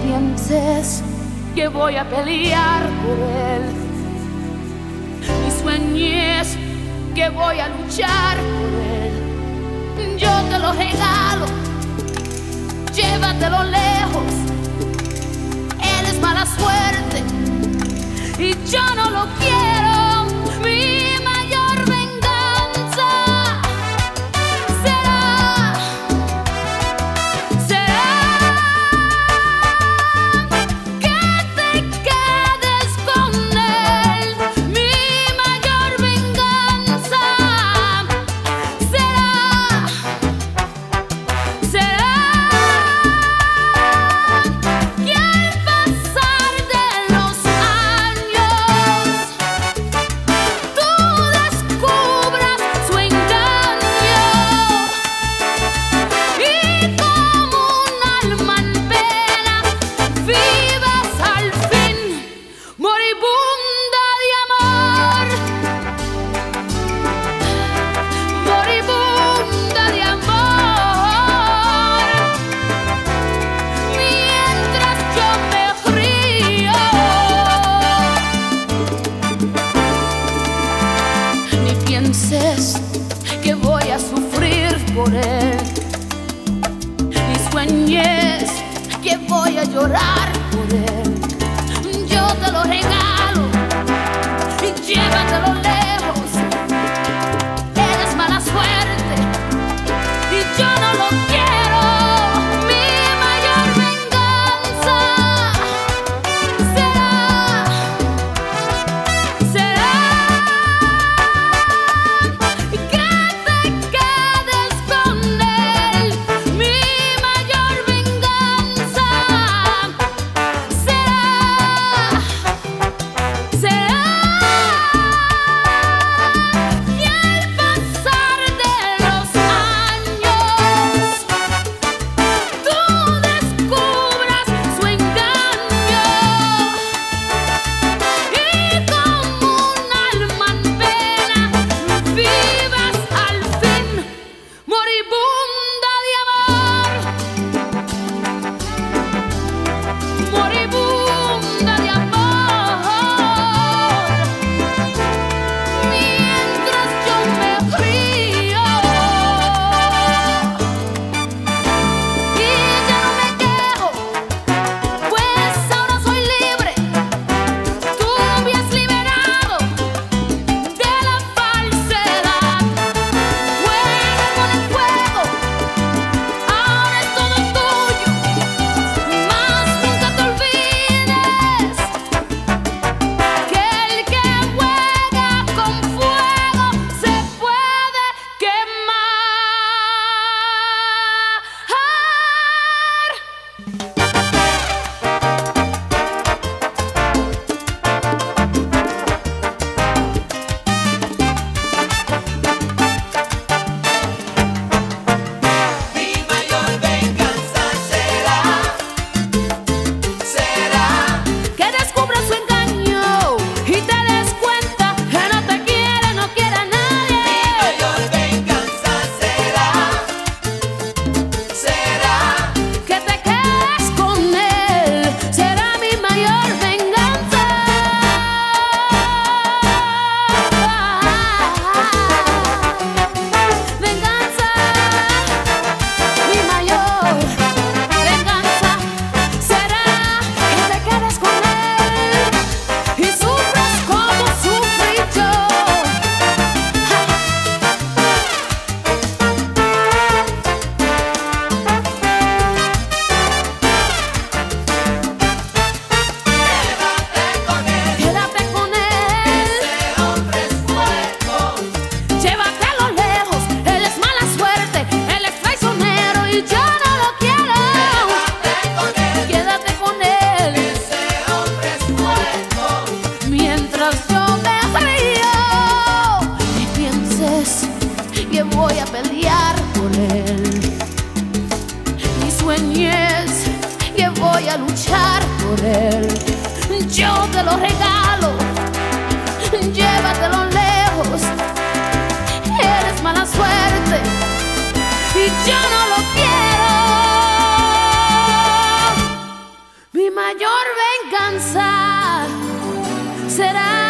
pienses que voy a pelear por él, ni sueñes que voy a luchar por él. Yo te lo regalo, llévatelo lejos. Él es mala suerte y yo no lo quiero. Mi mayor venganza será que te quedes con él. Mi mayor venganza será que al pasar de los años tú descubras su engaño y como un alma en pena vivas al fin moribunda de amor, moribunda de amor, mientras yo me río. Ni pienses que voy a sufrir por él, ni sueñes que voy a llorar por él. Yo te lo regalo y llévatelo lejos. Eres mala suerte y yo no lo quiero. Mi mayor venganza será que te quedes con él. Mi mayor venganza será que al pasar de los años tú descubras su engaño y como un alma en pena vivas al fin moribunda de amor, moribunda de amor, mientras yo me río y ya no me quejo, pues ahora soy libre. Tú me has liberado de la falsedad. Juega con el fuego, ahora es todo tuyo, mas nunca te olvides que el que juega con fuego se puede quemar. Mi mayor venganza será Que descubras su engaño y te des cuenta que no te quiere, no quiere a nadie. mayor venganza será Que te quedes con él será mi mayor venganza. Venganza, mi mayor venganza será que te quedes con él y sufras como sufrí yo. quédate con él. Quédate con él, Ese hombre es fuego. llévatelo lejos. Él es mala suerte, él es traicionero y yo no lo quiero. Quédate con Quédate con él. él, Ese hombre es fuego. mientras yo me río. Ni pienses que voy a pelear por él, ni sueñes que voy a luchar por él. Yo te lo regalo, llévatelo lejos. Eres mala suerte y yo no lo quiero. Mi mayor venganza será